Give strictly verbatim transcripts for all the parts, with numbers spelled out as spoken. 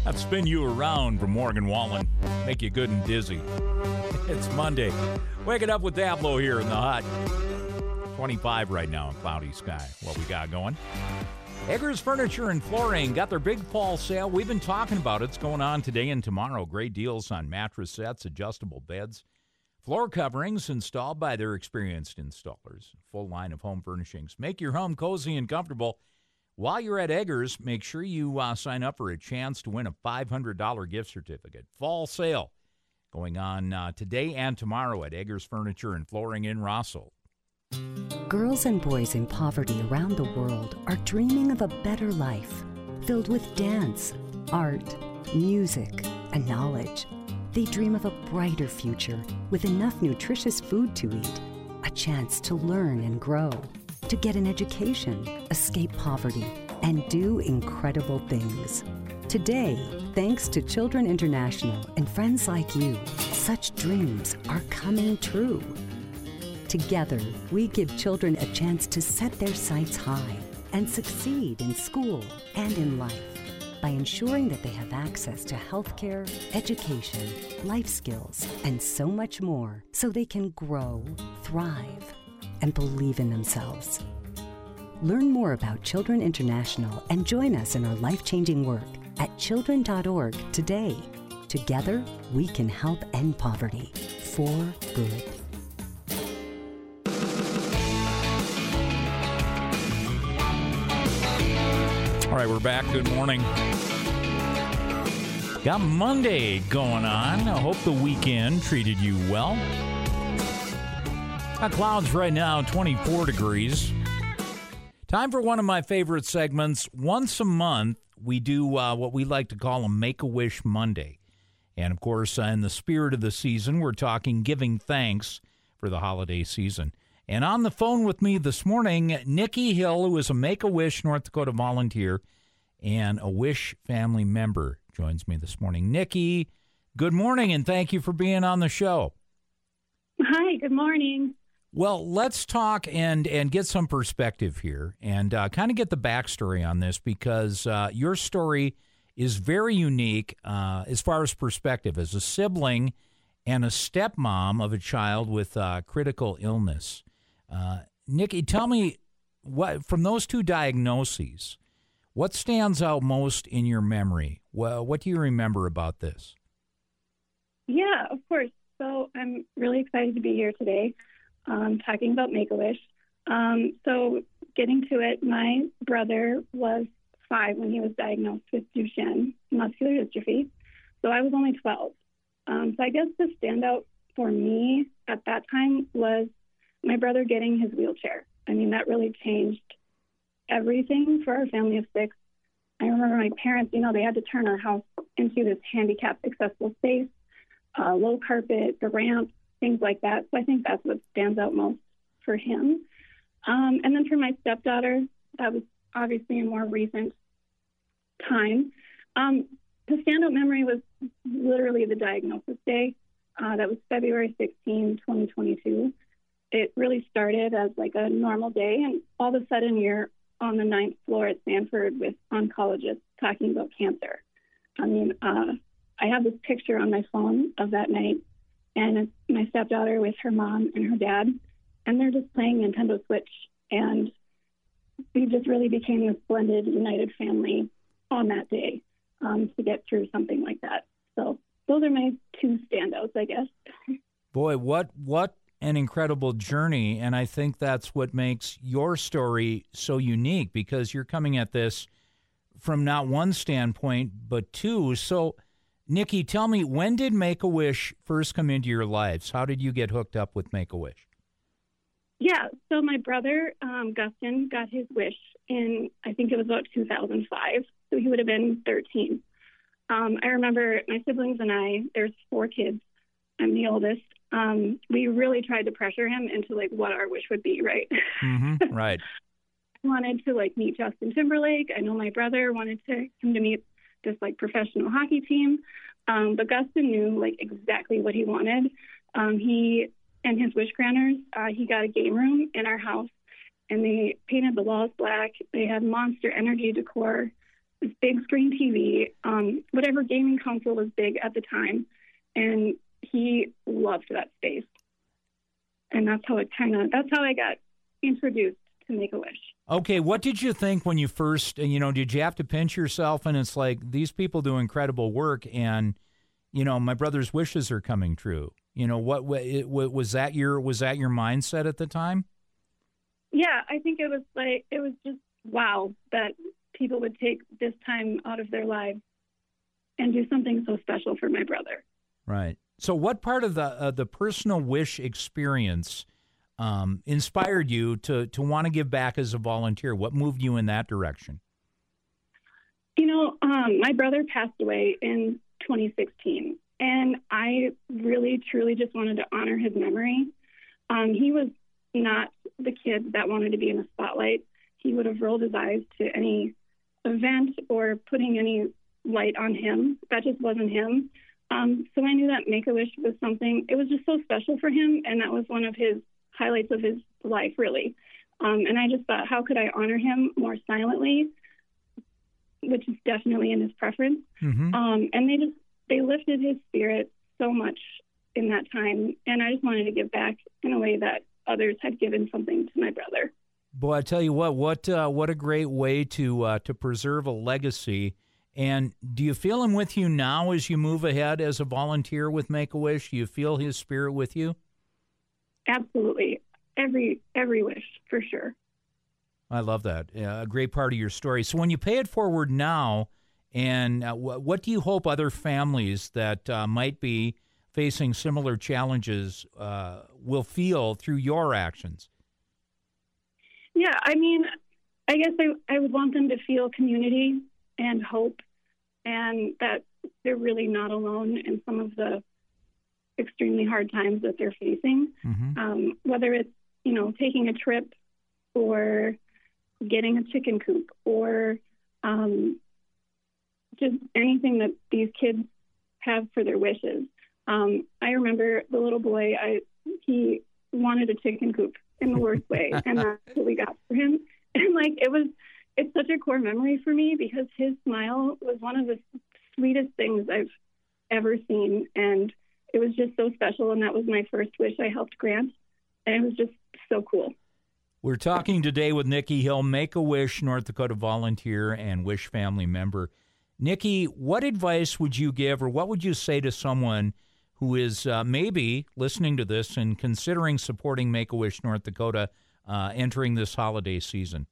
I'll spin you around from Morgan Wallen, make you good and dizzy. It's Monday. Waking up with Dablo here in the hot twenty-five right now in cloudy sky. What we got going? Eggers Furniture and Flooring got their big fall sale. We've been talking about it. It's going on today and tomorrow. Great deals on mattress sets, adjustable beds, floor coverings installed by their experienced installers. Full line of home furnishings. Make your home cozy and comfortable. While you're at Eggers, make sure you uh, sign up for a chance to win a five hundred dollars gift certificate. Fall sale going on uh, today and tomorrow at Eggers Furniture and Flooring in Rossall. Girls and boys in poverty around the world are dreaming of a better life, filled with dance, art, music, and knowledge. They dream of a brighter future with enough nutritious food to eat, a chance to learn and grow, to get an education, escape poverty, and do incredible things. Today, thanks to Children International and friends like you, such dreams are coming true. Together, we give children a chance to set their sights high and succeed in school and in life by ensuring that they have access to healthcare, education, life skills, and so much more so they can grow, thrive, and believe in themselves. Learn more about Children International and join us in our life-changing work at children dot org today. Together, we can help end poverty for good. All right, we're back. Good morning. Got Monday going on. I hope the weekend treated you well. Got clouds right now, twenty-four degrees. Time for one of my favorite segments. Once a month, we do uh, what we like to call a Make-A-Wish Monday. And, of course, uh, in the spirit of the season, we're talking giving thanks for the holiday season. And on the phone with me this morning, Nikki Hill, who is a Make-A-Wish North Dakota volunteer and a Wish family member, joins me this morning. Nikki, good morning, and thank you for being on the show. Hi, good morning. Well, let's talk and, and get some perspective here and uh, kind of get the backstory on this because uh, your story is very unique uh, as far as perspective as a sibling and a stepmom of a child with uh, critical illness. Uh, Nikki, tell me, what from those two diagnoses, what stands out most in your memory? Well, what do you remember about this? Yeah, of course. So I'm really excited to be here today um, talking about Make-A-Wish. Um, so getting to it, my brother was five when he was diagnosed with Duchenne muscular dystrophy. So I was only twelve. Um, so I guess the standout for me at that time was my brother getting his wheelchair. I mean, that really changed everything for our family of six. I remember my parents, you know, they had to turn our house into this handicapped accessible space, uh, low carpet, the ramp, things like that. So I think that's what stands out most for him. Um, and then for my stepdaughter, that was obviously a more recent time. Um, the standout memory was literally the diagnosis day. Uh, that was February sixteenth, twenty twenty-two. It really started as like a normal day, and all of a sudden you're on the ninth floor at Sanford with oncologists talking about cancer. I mean, uh, I have this picture on my phone of that night, and it's my stepdaughter with her mom and her dad, and they're just playing Nintendo Switch, and we just really became this blended, united family on that day um, to get through something like that. So those are my two standouts, I guess. Boy, what what an incredible journey, and I think that's what makes your story so unique because you're coming at this from not one standpoint, but two. So, Nikki, tell me, when did Make-A-Wish first come into your lives? How did you get hooked up with Make-A-Wish? Yeah, so my brother, um, Gustin, got his wish in, I think it was about two thousand five, so he would have been thirteen. Um, I remember my siblings and I, there's four kids. I'm the oldest. Um, we really tried to pressure him into, like, what our wish would be, right? Mm-hmm, right. I wanted to, like, meet Justin Timberlake. I know my brother wanted to him to meet this, like, professional hockey team. Um, but Gustin knew, like, exactly what he wanted. Um, he and his wish granters, uh, he got a game room in our house, and they painted the walls black. They had Monster Energy decor. this big screen T V, um, whatever gaming console was big at the time, and he loved that space. And that's how it kind of, that's how I got introduced to Make-A-Wish. Okay, what did you think when you first, you know, did you have to pinch yourself and it's like, these people do incredible work and, you know, my brother's wishes are coming true. You know, what, what it, was that your, was that your mindset at the time? Yeah, I think it was like, it was just wow that people would take this time out of their lives and do something so special for my brother. Right. So what part of the uh, the personal wish experience um, inspired you to, to want to give back as a volunteer? What moved you in that direction? You know, um, my brother passed away in twenty sixteen, and I really, truly just wanted to honor his memory. Um, he was not the kid that wanted to be in the spotlight. He would have rolled his eyes to any event or putting any light on him. That just wasn't him. Um, so I knew that Make-A-Wish was something, it was just so special for him, and that was one of his highlights of his life, really. Um, and I just thought, how could I honor him more silently, which is definitely in his preference. Mm-hmm. Um, and they just, they lifted his spirit so much in that time, and I just wanted to give back in a way that others had given something to my brother. Boy, I tell you what, what uh, what a great way to uh, to preserve a legacy. And do you feel him with you now as you move ahead as a volunteer with Make-A-Wish? Do you feel his spirit with you? Absolutely. Every every wish, for sure. I love that. Uh, a great part of your story. So when you pay it forward now, and uh, w- what do you hope other families that uh, might be facing similar challenges uh, will feel through your actions? Yeah, I mean, I guess I, I would want them to feel community and hope, and that they're really not alone in some of the extremely hard times that they're facing. Mm-hmm. Um, whether it's, you know, taking a trip or getting a chicken coop or um, just anything that these kids have for their wishes. Um, I remember the little boy, I he wanted a chicken coop in the worst way, and that's what we got for him. And, like, it was, it's such a core memory for me because his smile was one of the sweetest things I've ever seen, and it was just so special, and that was my first wish I helped grant, and it was just so cool. We're talking today with Nikki Hill, Make-A-Wish North Dakota volunteer and Wish family member. Nikki, what advice would you give, or what would you say to someone who is uh, maybe listening to this and considering supporting Make-A-Wish North Dakota uh, entering this holiday season?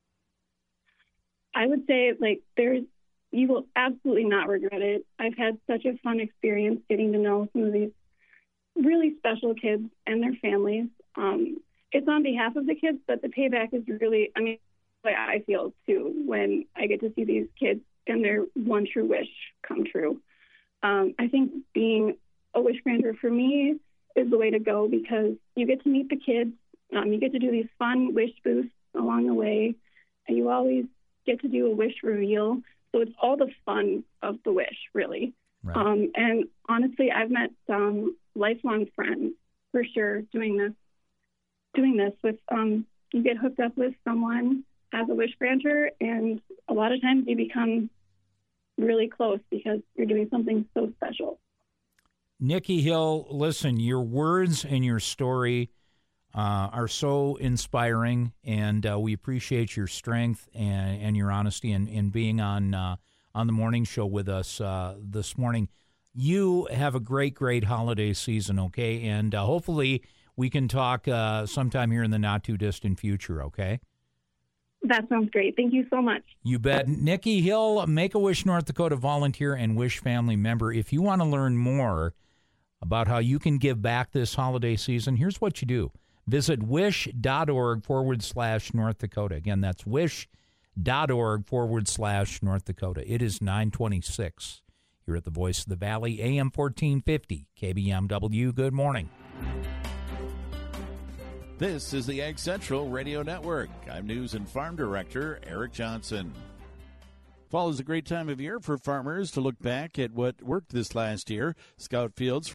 I would say, like, there's, you will absolutely not regret it. I've had such a fun experience getting to know some of these really special kids and their families. Um, it's on behalf of the kids, but the payback is really, I mean, the way I feel, too, when I get to see these kids and their one true wish come true. Um, I think being a wish granter for me is the way to go because you get to meet the kids. Um, you get to do these fun wish booths along the way, and you always get to do a wish reveal. So it's all the fun of the wish, really. Right. Um, and honestly, I've met some lifelong friends for sure doing this. Doing this with um, you get hooked up with someone as a wish granter, and a lot of times you become really close because you're doing something so special. Nikki Hill, listen, your words and your story uh, are so inspiring, and uh, we appreciate your strength and, and your honesty in, in being on uh, on the morning show with us uh, this morning. You have a great, great holiday season, okay? And uh, hopefully we can talk uh, sometime here in the not-too-distant future, okay? That sounds great. Thank you so much. You bet. Nikki Hill, Make-A-Wish North Dakota volunteer and Wish family member. If you want to learn more about how you can give back this holiday season, here's what you do. Visit wish.org forward slash North Dakota. Again, that's wish.org forward slash North Dakota. It is nine twenty-six here at the Voice of the Valley, A M fourteen fifty, K B M W. Good morning. This is the Ag Central Radio Network. I'm News and Farm Director Eric Johnson. Fall is a great time of year for farmers to look back at what worked this last year. Scout Fields